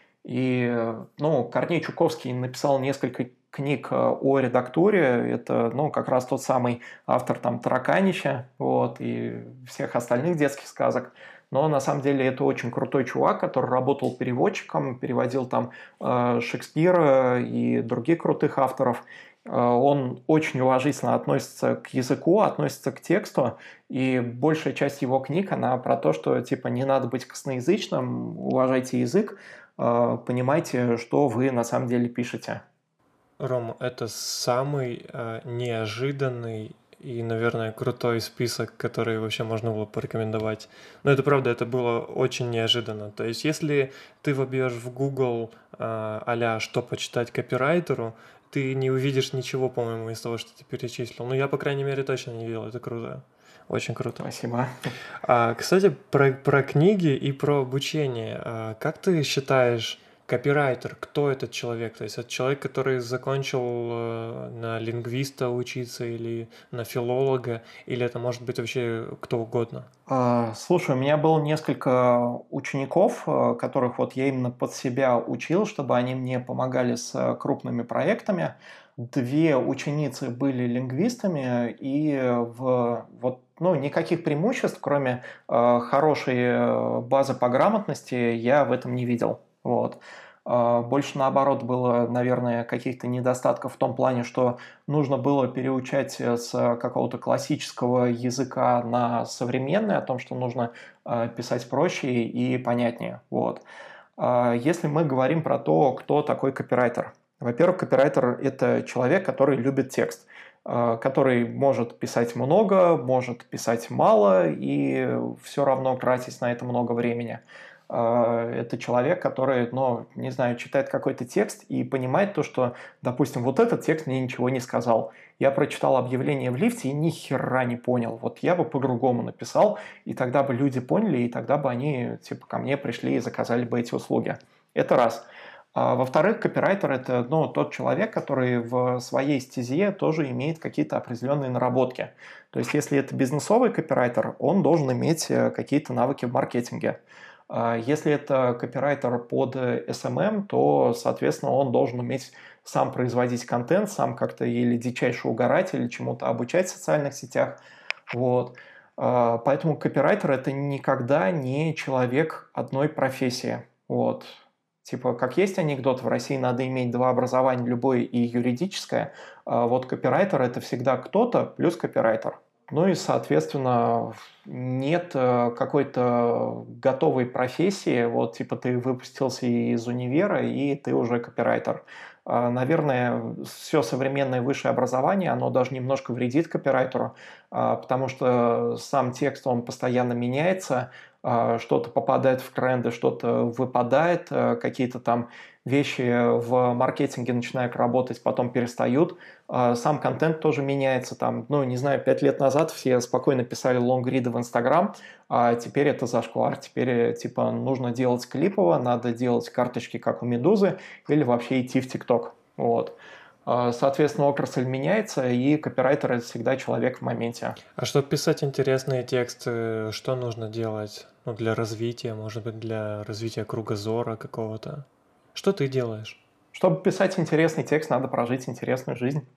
И, ну, Корней Чуковский написал несколько книг э, о редактуре. Это, ну, как раз тот самый автор там «Тараканища», вот, и всех остальных детских сказок. Но на самом деле это очень крутой чувак, который работал переводчиком, переводил там э, Шекспира и других крутых авторов. Э, Он очень уважительно относится к языку, относится к тексту, и большая часть его книг, она про то, что типа не надо быть косноязычным, уважайте язык, э, понимайте, что вы на самом деле пишете. Ром, это самый э, неожиданный и, наверное, крутой список, который вообще можно было порекомендовать. Но это правда, это было очень неожиданно. То есть, если ты вобьешь в Google э, а-ля «что почитать копирайтеру», ты не увидишь ничего, по-моему, из того, что ты перечислил. Ну, я, по крайней мере, точно не видел. Это круто. Очень круто. Спасибо. А, кстати, про, про книги и про обучение. А, как ты считаешь, копирайтер, кто этот человек? То есть это человек, который закончил э, на лингвиста учиться или на филолога, или это может быть вообще кто угодно? А, Слушай, у меня было несколько учеников, э, которых вот я именно под себя учил, чтобы они мне помогали с э, крупными проектами. Две ученицы были лингвистами, и в вот, ну, никаких преимуществ, кроме э, хорошей э, базы по грамотности, я в этом не видел. Вот. А, Больше наоборот было, наверное, каких-то недостатков в том плане, что нужно было переучать э, с какого-то классического языка на современный, о том, что нужно э, писать проще и понятнее. Вот. А Если мы говорим про то, кто такой копирайтер. Во-первых, копирайтер – это человек, который любит текст, э, который может писать много, может писать мало и все равно тратить на это много времени. Э, Это человек, который, ну, не знаю, читает какой-то текст и понимает то, что, допустим, вот этот текст мне ничего не сказал. Я прочитал объявление в лифте и ни хера не понял. Вот я бы по-другому написал, и тогда бы люди поняли, и тогда бы они, типа, ко мне пришли и заказали бы эти услуги. Это раз. А во-вторых, копирайтер – это, ну, тот человек, который в своей стезе тоже имеет какие-то определенные наработки. То есть, если это бизнесовый копирайтер, он должен иметь э, какие-то навыки в маркетинге. А Если это копирайтер под эс эм эм, то, соответственно, он должен уметь сам производить контент, сам как-то или дичайше угорать, или чему-то обучать в социальных сетях. Вот. А, Поэтому копирайтер – это никогда не человек одной профессии. Вот. Типа, как есть анекдот, в России надо иметь два образования, любое и юридическое. А Вот копирайтер – это всегда кто-то плюс копирайтер. Ну и, соответственно, нет э, какой-то готовой профессии, вот типа ты выпустился из универа, и ты уже копирайтер. А, Наверное, все современное высшее образование, оно даже немножко вредит копирайтеру, а, потому что сам текст, он постоянно меняется, а, что-то попадает в тренды, что-то выпадает, а, какие-то там вещи в маркетинге начинают работать, потом перестают. А, Сам контент тоже меняется. Там, ну, не знаю, пять лет назад все спокойно писали лонгриды в Инстаграм, а теперь это зашквар. Теперь, э, типа, нужно делать клипово, надо делать карточки, как у Медузы, или вообще идти в ТикТок. Вот. А, Соответственно, отрасль меняется, и копирайтер– это всегда человек в моменте. А чтобы писать интересные тексты, что нужно делать? Ну, для развития, может быть, для развития кругозора какого-то. Что ты делаешь? Чтобы писать интересный текст, надо прожить интересную жизнь.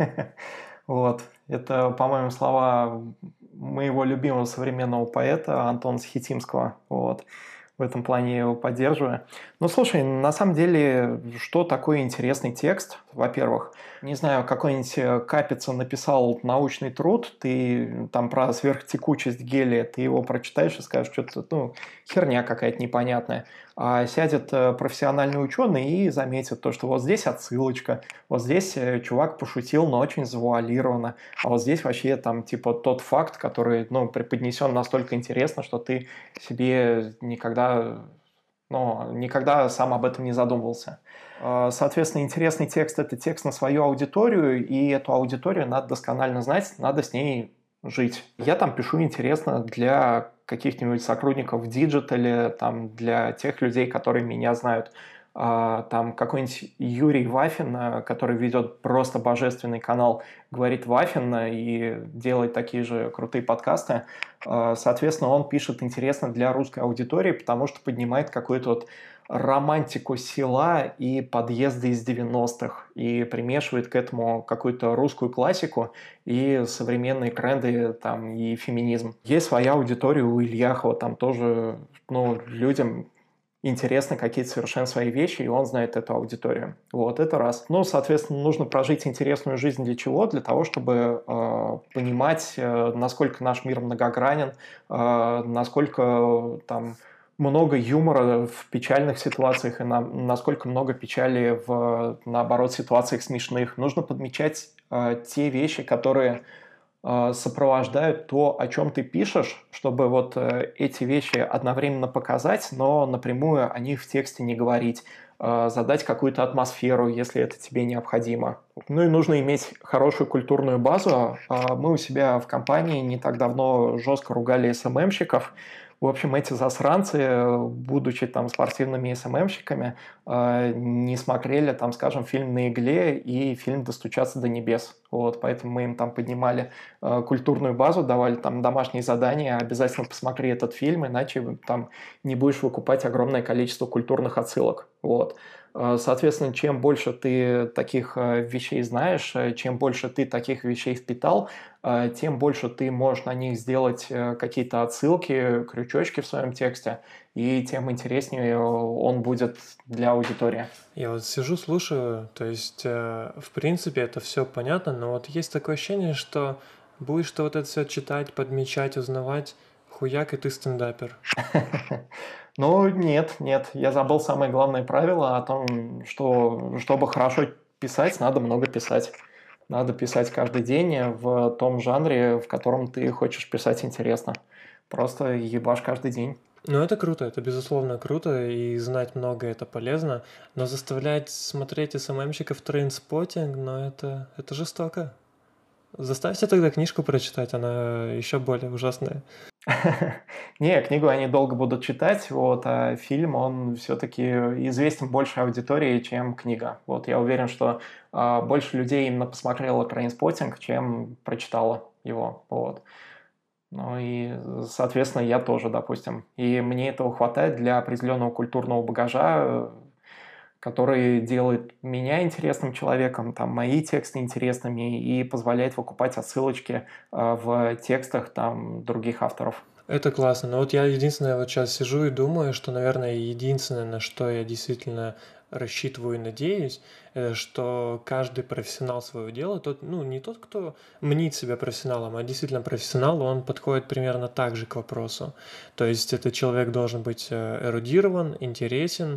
Вот. Это, по-моему, слова моего любимого современного поэта Антона Схетимского. Вот. В этом плане я его поддерживаю. Ну, слушай, на самом деле, что такое интересный текст? Во-первых, не знаю, какой-нибудь э, Капица написал научный труд, ты там про сверхтекучесть гелия, ты его прочитаешь и скажешь, что-то, ну, херня какая-то непонятная. А сядет э, профессиональный ученый и заметит то, что вот здесь отсылочка, вот здесь э, чувак пошутил, но очень завуалированно, а вот здесь вообще там типа тот факт, который, ну, преподнесен настолько интересно, что ты себе никогда, ну, никогда сам об этом не задумывался. А, Соответственно, интересный текст– это текст на свою аудиторию, и эту аудиторию надо досконально знать, надо с ней жить. Я там пишу интересно для каких-нибудь сотрудников в диджитале, там, для тех людей, которые меня знают. А, Там какой-нибудь Юрий Вафин, а, который ведет просто божественный канал «Говорит Вафин» и делает такие же крутые подкасты. А, Соответственно, он пишет интересно для русской аудитории, потому что поднимает какую-то вот романтику села и подъезды из девяностых и примешивает к этому какую-то русскую классику и современные тренды там, и феминизм. Есть своя аудитория у Ильяхова, там тоже, ну, людям интересны какие-то совершенно свои вещи, и он знает эту аудиторию. Вот, это раз. Ну, соответственно, нужно прожить интересную жизнь для чего? Для того, чтобы э, понимать, э, насколько наш мир многогранен, э, насколько э, там много юмора в печальных ситуациях и на, насколько много печали в, наоборот, ситуациях смешных. Нужно подмечать э, те вещи, которые э, сопровождают то, о чем ты пишешь, чтобы вот э, эти вещи одновременно показать, но напрямую о них в тексте не говорить, э, задать какую-то атмосферу, если это тебе необходимо. Ну и нужно иметь хорошую культурную базу. Э, Мы у себя в компании не так давно жестко ругали эс эм эм-щиков. В общем, эти засранцы, э, будучи там спортивными эс эм эм-щиками, э, не смотрели, там, скажем, фильм «На игле» и фильм «Достучаться до небес». Вот, поэтому мы им там поднимали э, культурную базу, давали там домашние задания, обязательно посмотри этот фильм, иначе там не будешь выкупать огромное количество культурных отсылок. Вот. Э, Соответственно, чем больше ты таких э, вещей знаешь, э, чем больше ты таких вещей впитал, э, тем больше ты можешь на них сделать э, какие-то отсылки, крючочки в своем тексте, и тем интереснее он будет для аудитории. Я вот сижу, слушаю, то есть, э, в принципе, это все понятно, но вот есть такое ощущение, что будешь ты вот это все читать, подмечать, узнавать, хуяк, и ты стендапер. Ну, нет, нет, я забыл самое главное правило о том, что чтобы хорошо писать, надо много писать. Надо писать каждый день в том жанре, в котором ты хочешь писать интересно. Просто ебашь каждый день. Ну, это круто, это безусловно круто, и знать много это полезно, но заставлять смотреть эс эм эм-щиков трейнспоттинг, ну, это, это жестоко. Заставьте тогда книжку прочитать, она еще более ужасная. Не, книгу они долго будут читать, вот, а фильм, он все-таки известен большей аудитории, чем книга. Вот, я уверен, что а, больше людей именно посмотрело «Трейнспоттинг», чем прочитало его, вот. Ну и, соответственно, я тоже, допустим. И мне этого хватает для определенного культурного багажа, э, который делает меня интересным человеком, там, мои тексты интересными и позволяет выкупать отсылочки э, в текстах там, других авторов. Это классно. Но вот я единственное вот сейчас сижу и думаю, что, наверное, единственное, на что я действительно рассчитываю и надеюсь, э, что каждый профессионал своего дела, тот, ну, не тот, кто мнит себя профессионалом, а действительно профессионал, он подходит примерно так же к вопросу. То есть этот человек должен быть э, эрудирован, интересен,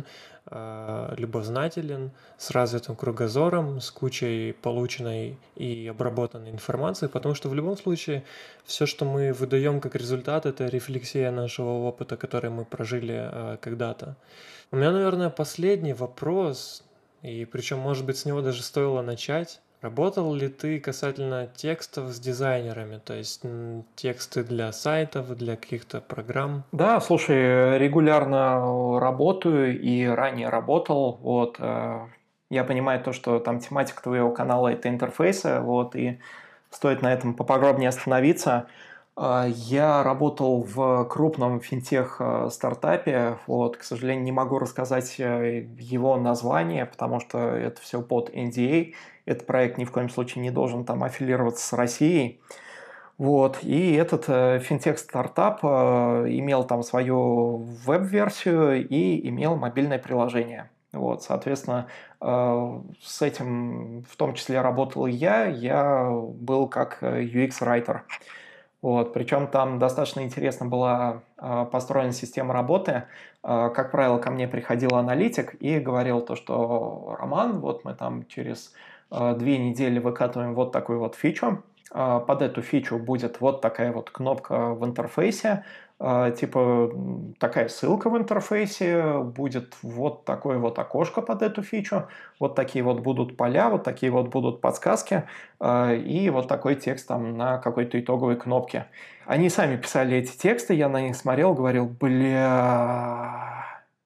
э, любознателен, с развитым кругозором, с кучей полученной и обработанной информации, потому что в любом случае все, что мы выдаем как результат, это рефлексия нашего опыта, который мы прожили э, когда-то. У меня, наверное, последний вопрос, и причем, может быть, с него даже стоило начать. Работал ли ты касательно текстов с дизайнерами, то есть м, тексты для сайтов, для каких-то программ? Да, слушай, регулярно работаю и ранее работал. Вот, э, я понимаю то, что там тематика твоего канала – это интерфейсы, вот, и стоит на этом поподробнее остановиться. А, Я работал в крупном финтех-стартапе, вот, к сожалению, не могу рассказать э, его название, потому что это все под эн ди эй. Этот проект ни в коем случае не должен там аффилироваться с Россией. Вот, и этот э, финтех-стартап э, имел там свою веб-версию и имел мобильное приложение. Вот, соответственно, э, с этим в том числе работал и я, я был как э, ю экс-райтер. Вот, причем там достаточно интересно была э, построена система работы. Э, как правило, ко мне приходил аналитик и говорил то, что Роман, вот мы там через э, две недели выкатываем вот такую вот фичу. Э, под эту фичу будет вот такая вот кнопка в интерфейсе, э, типа м, такая ссылка в интерфейсе, будет вот такое вот окошко под эту фичу, вот такие вот будут поля, вот такие вот будут подсказки, э, и вот такой текст там на какой-то итоговой кнопке. Они сами писали эти тексты, я на них смотрел, говорил, бля,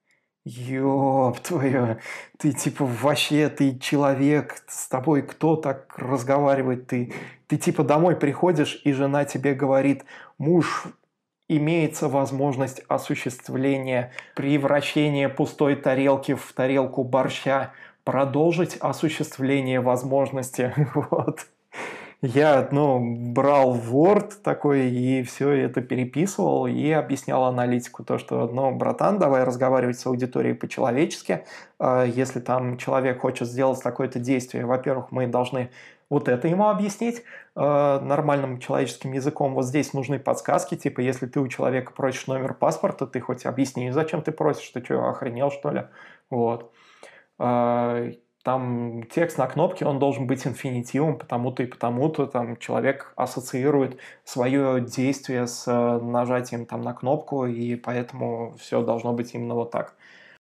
ёб твою, ты типа вообще, ты человек, с тобой кто так разговаривает, ты, ты типа домой приходишь, и жена тебе говорит, муж, имеется возможность осуществления превращения пустой тарелки в тарелку борща, продолжить осуществление возможности, вот. Я, ну, брал Word такой и все это переписывал и объяснял аналитику то, что, ну, братан, давай разговаривать с аудиторией по-человечески. А Если там человек хочет сделать такое-то действие, во-первых, мы должны вот это ему объяснить э, нормальным человеческим языком. Вот здесь нужны подсказки, типа, если ты у человека просишь номер паспорта, ты хоть объясни, зачем ты просишь, ты что, охренел, что ли? Вот. А, Там текст на кнопке, он должен быть инфинитивом, потому-то и потому-то. Там человек ассоциирует свое действие с э, нажатием там на кнопку, и поэтому все должно быть именно вот так.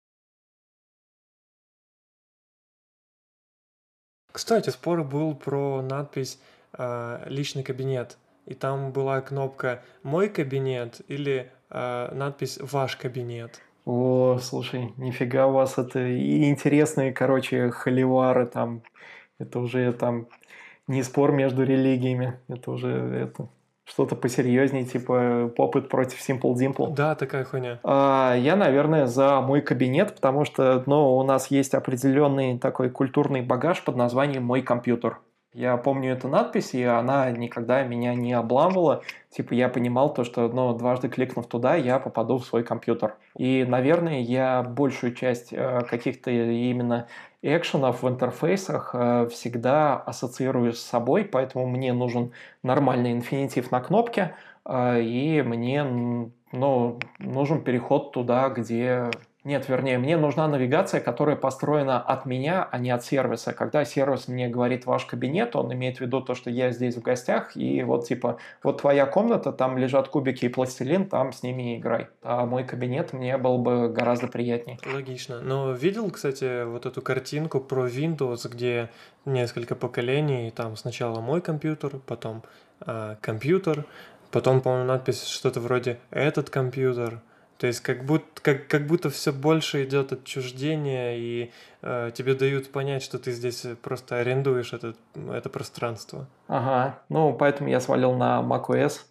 Кстати, спор был про надпись а, «Личный кабинет», и там была кнопка «Мой кабинет» или а, надпись «Ваш кабинет». О, слушай, нифига у вас это и интересные, короче, холивары там. Это уже там не спор между религиями, это уже это что-то посерьезнее, типа Pop It против Simple Dimple. Да, такая хуйня. А, Я, наверное, за мой кабинет, потому что, ну, у нас есть определенный такой культурный багаж под названием «Мой компьютер». Я помню эту надпись, и она никогда меня не обламывала. Типа я понимал то, что, ну, дважды кликнув туда, я попаду в свой компьютер. И, наверное, я большую часть э, каких-то именно экшенов в интерфейсах э, всегда ассоциирую с собой, поэтому мне нужен нормальный инфинитив на кнопке, э, и мне м, ну, нужен переход туда, где... Нет, вернее, мне нужна навигация, которая построена от меня, а не от сервиса. Когда сервис мне говорит «ваш кабинет», он имеет в виду то, что я здесь в гостях, и вот типа, вот твоя комната, там лежат кубики и пластилин, там с ними и играй. А мой кабинет мне был бы гораздо приятнее. Логично. Но видел, кстати, вот эту картинку про Windows, где несколько поколений, там сначала мой компьютер, потом а, компьютер, потом, по-моему, надпись что-то вроде «этот компьютер». То есть как будто, как, как будто все больше идет отчуждение, и э, тебе дают понять, что ты здесь просто арендуешь этот, это пространство. Ага, ну поэтому я свалил на macOS.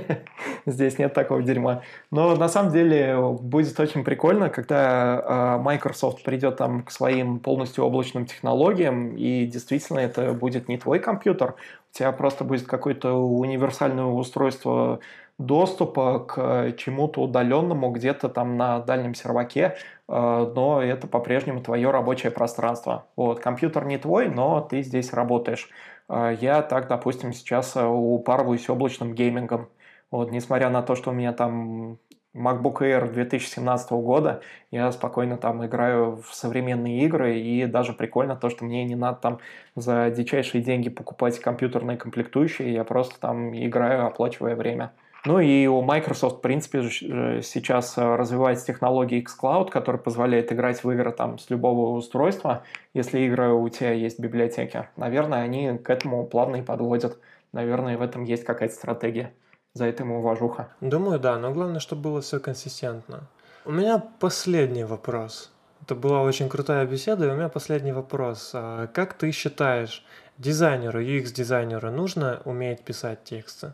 Здесь нет такого дерьма. Но на самом деле будет очень прикольно, когда э, Microsoft придет там к своим полностью облачным технологиям, и действительно это будет не твой компьютер, у тебя просто будет какое-то универсальное устройство доступа к чему-то удаленному где-то там на дальнем серваке, э, но это по-прежнему твое рабочее пространство. Вот, компьютер не твой, но ты здесь работаешь. Э, Я так, допустим, сейчас э, упарываюсь облачным геймингом. Вот, несмотря на то, что у меня там MacBook Air две тысячи семнадцатого года, я спокойно там играю в современные игры, и даже прикольно то, что мне не надо там за дичайшие деньги покупать компьютерные комплектующие, я просто там играю, оплачивая время. Ну и у Microsoft, в принципе, же сейчас развивается технология xCloud, которая позволяет играть в игры там с любого устройства, если игры у тебя есть в библиотеке. Наверное, они к этому плавно и подводят. Наверное, в этом есть какая-то стратегия. За это ему уважуха. Думаю, да, но главное, чтобы было все консистентно. У меня последний вопрос. Это была очень крутая беседа, и у меня последний вопрос. А как ты считаешь, дизайнеру, ю экс-дизайнеру нужно уметь писать тексты?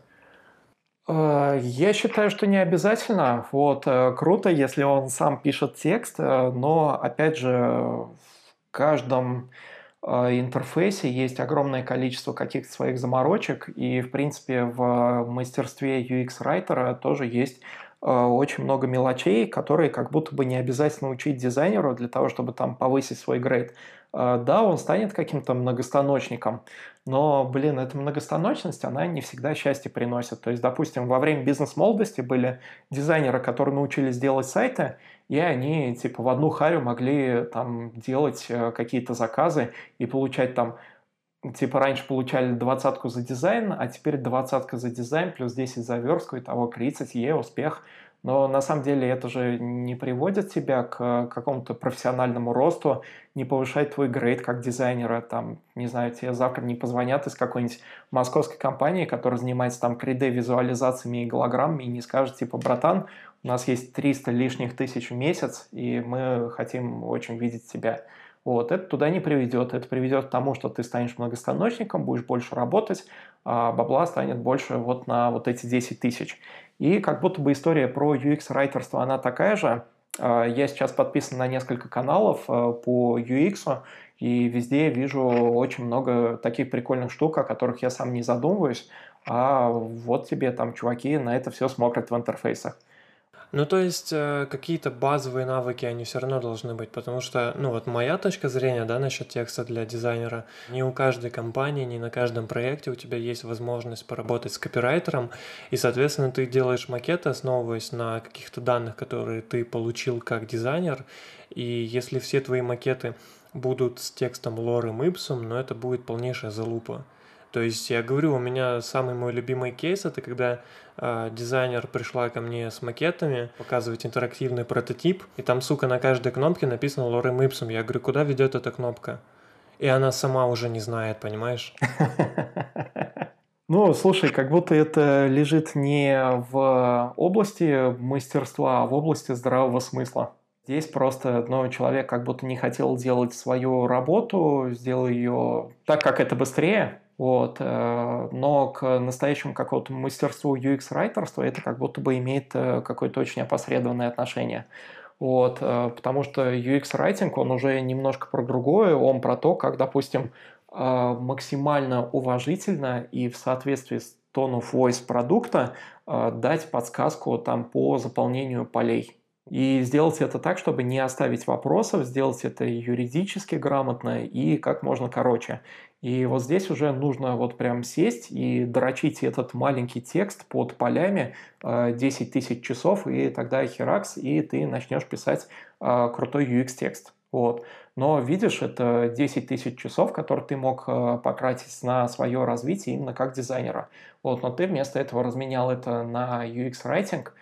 Э, Я считаю, что не обязательно. Вот, э, круто, если он сам пишет текст, э, но, опять же, в каждом э, интерфейсе есть огромное количество каких-то своих заморочек, и, в принципе, в мастерстве ю экс-райтера тоже есть э, очень много мелочей, которые как будто бы не обязательно учить дизайнеру для того, чтобы там повысить свой грейд. Э, Да, он станет каким-то многостаночником, но, блин, эта многостаночность, она не всегда счастье приносит. То есть, допустим, во время бизнес-молодости были дизайнеры, которые научились делать сайты, и они типа в одну харю могли там делать э, какие-то заказы и получать там, типа раньше получали двадцатку за дизайн, а теперь двадцатка за дизайн плюс десять за верстку, итого тридцать, е, успех. Но на самом деле это же не приводит тебя к какому-то профессиональному росту, не повышает твой грейд как дизайнера. Там, не знаю, тебе завтра не позвонят из какой-нибудь московской компании, которая занимается там три дэ-визуализациями и голограммами, и не скажет, типа, братан, у нас есть триста лишних тысяч в месяц, и мы хотим очень видеть тебя. Вот, это туда не приведет. Это приведет к тому, что ты станешь многостаночником, будешь больше работать, а бабла станет больше вот на вот эти десять тысяч. И как будто бы история про ю экс-райтерство, она такая же. А, Я сейчас подписан на несколько каналов а, по ю экс, и везде вижу очень много таких прикольных штук, о которых я сам не задумываюсь, а вот тебе там чуваки на это все смотрят в интерфейсах. Ну, то есть, э, какие-то базовые навыки, они все равно должны быть, потому что, ну, вот моя точка зрения, да, насчет текста для дизайнера, не у каждой компании, не на каждом проекте у тебя есть возможность поработать с копирайтером, и, соответственно, ты делаешь макеты, основываясь на каких-то данных, которые ты получил как дизайнер, и если все твои макеты будут с текстом лорем ипсум, ну, это будет полнейшая залупа. То есть я говорю, у меня самый мой любимый кейс это когда э, дизайнер пришла ко мне с макетами показывать интерактивный прототип, и там, сука, на каждой кнопке написано лорем ipsum. Я говорю, куда ведет эта кнопка? И она сама уже не знает, понимаешь? Ну, слушай, как будто это лежит не в области мастерства, а в области здравого смысла. Здесь просто ну, человек как будто не хотел делать свою работу, сделал ее так, как это быстрее, вот, э, но к настоящему какому-то мастерству ю экс-райтерства это как будто бы имеет э, какое-то очень опосредованное отношение. Вот, э, потому что ю экс-райтинг, он уже немножко про другое, он про то, как, допустим, э, максимально уважительно и в соответствии с tone of voice продукта э, дать подсказку там по заполнению полей. И сделать это так, чтобы не оставить вопросов, сделать это юридически грамотно и как можно короче. И вот здесь уже нужно вот прям сесть и дрочить этот маленький текст под полями э, десять тысяч часов, и тогда херакс, и ты начнешь писать э, крутой ю экс-текст. Вот. Но видишь, это десять тысяч часов, которые ты мог э, потратить на свое развитие именно как дизайнера. Вот. Но ты вместо этого разменял это на ю экс-райтинг,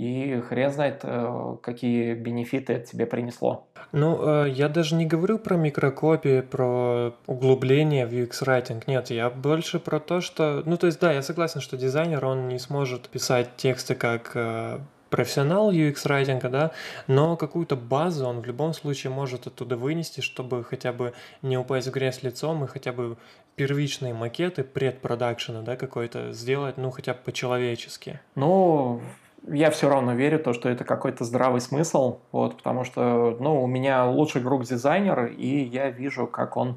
и хрен знает, э, какие бенефиты это тебе принесло. Ну, э, я даже не говорю про микрокопии, про углубление в ю экс-райтинг. Нет, я больше про то, что... Ну, то есть, да, я согласен, что дизайнер, он не сможет писать тексты как э, профессионал ю экс-райтинга, да, но какую-то базу он в любом случае может оттуда вынести, чтобы хотя бы не упасть в грязь лицом и хотя бы первичные макеты предпродакшена, да, какой-то сделать, ну, хотя бы по-человечески. Ну, я все равно верю, то, что это какой-то здравый смысл, вот, потому что, ну, у меня лучший друг дизайнер, и я вижу, как он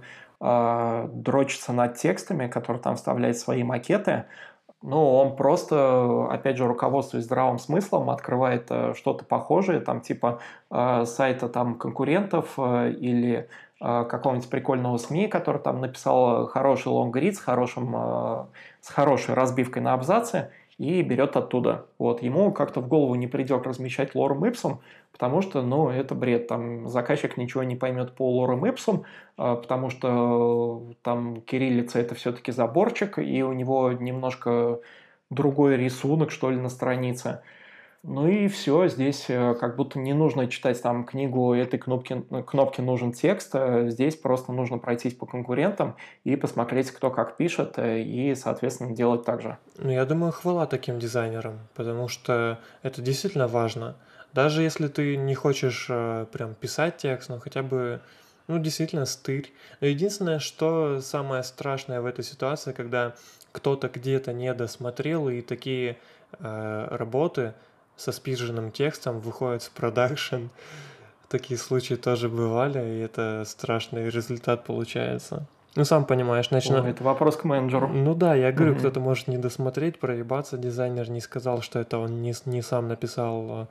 э, дрочится над текстами, которые там вставляет свои макеты. Ну, он просто, опять же, руководствуясь здравым смыслом, открывает э, что-то похожее, там, типа э, сайта там конкурентов э, или э, какого-нибудь прикольного СМИ, который там написал хороший лонгрид с хорошим, э, с хорошей разбивкой на абзацы, и берет оттуда. Вот. Ему как-то в голову не придет размещать лорем ipsum, потому что, ну, это бред. Там заказчик ничего не поймет по лорем ipsum, а, потому что э, там кириллица это все-таки заборчик, и у него немножко другой рисунок, что ли, на странице. Ну и все, здесь э, как будто не нужно читать там книгу этой кнопки, кнопки нужен текст, э, здесь просто нужно пройтись по конкурентам и посмотреть, кто как пишет, э, и, соответственно, делать так же. Ну, я думаю, хвала таким дизайнерам, потому что это действительно важно. Даже если ты не хочешь э, прям писать текст, но хотя бы, ну, действительно, стырь. Но единственное, что самое страшное в этой ситуации, когда кто-то где-то не досмотрел, и такие э, работы со спиженным текстом выходят в продакшн. Такие случаи тоже бывали, и это страшный результат получается. Ну, сам понимаешь, О, начина... это вопрос к менеджеру. Ну да, я говорю, Мгм. кто-то может не досмотреть, проебаться, дизайнер не сказал, что это он не, с- не сам написал,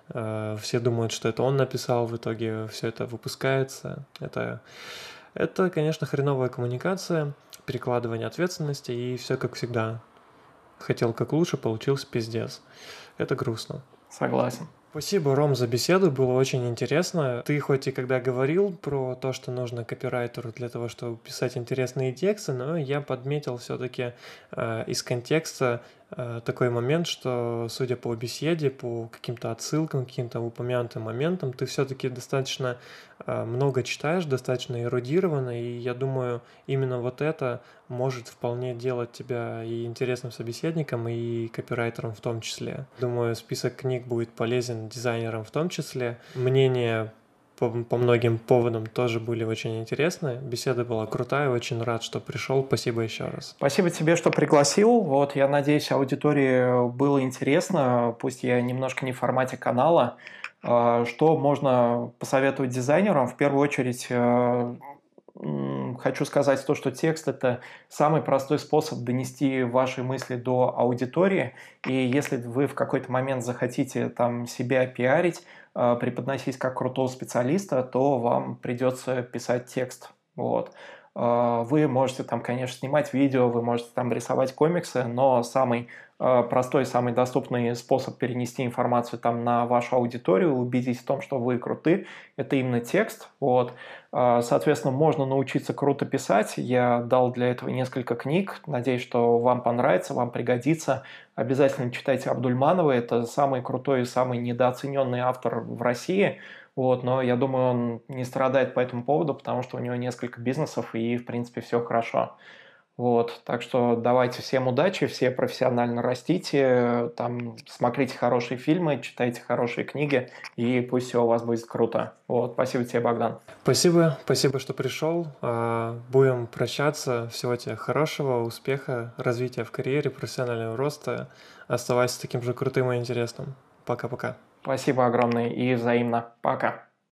э, все думают, что это он написал, в итоге все это выпускается. Это, это, конечно, хреновая коммуникация, перекладывание ответственности и все как всегда. Хотел как лучше, получился пиздец. Это грустно. Согласен. Спасибо, Ром, за беседу, было очень интересно. Ты хоть и когда говорил про то, что нужно копирайтеру для того, чтобы писать интересные тексты, но я подметил все-таки э, из контекста э, такой момент, что, судя по беседе, по каким-то отсылкам, каким-то упомянутым моментам, ты все-таки достаточно э, много читаешь, достаточно эрудированно, и я думаю, именно вот это может вполне делать тебя и интересным собеседником, и копирайтером в том числе. Думаю, список книг будет полезен дизайнерам в том числе. Мнения по, по многим поводам тоже были очень интересны. Беседа была крутая, очень рад, что пришел. Спасибо еще раз. Спасибо тебе, что пригласил. Вот, я надеюсь, аудитории было интересно, пусть я немножко не в формате канала. А, Что можно посоветовать дизайнерам? В первую очередь, э, м, хочу сказать то, что текст – это самый простой способ донести ваши мысли до аудитории. И если вы в какой-то момент захотите там себя пиарить, э, преподносить как крутого специалиста, то вам придется писать текст. Вот. А, Вы можете там, конечно, снимать видео, вы можете там рисовать комиксы, но самый э, простой, самый доступный способ перенести информацию там на вашу аудиторию, убедить в том, что вы круты, это именно текст. Вот. А, Соответственно, можно научиться круто писать. Я дал для этого несколько книг. Надеюсь, что вам понравится, вам пригодится. Обязательно читайте Абдульманова. Это самый крутой и самый недооцененный автор в России. Вот, но я думаю, он не страдает по этому поводу, потому что у него несколько бизнесов и, в принципе, все хорошо. Вот, так что давайте всем удачи, все профессионально растите, там, смотрите хорошие фильмы, читайте хорошие книги, и пусть все у вас будет круто. Вот, спасибо тебе, Богдан. Спасибо, спасибо, что пришел. А, Будем прощаться. Всего тебе хорошего, успеха, развития в карьере, профессионального роста. Оставайся таким же крутым и интересным. Пока-пока. Спасибо огромное и взаимно. Пока.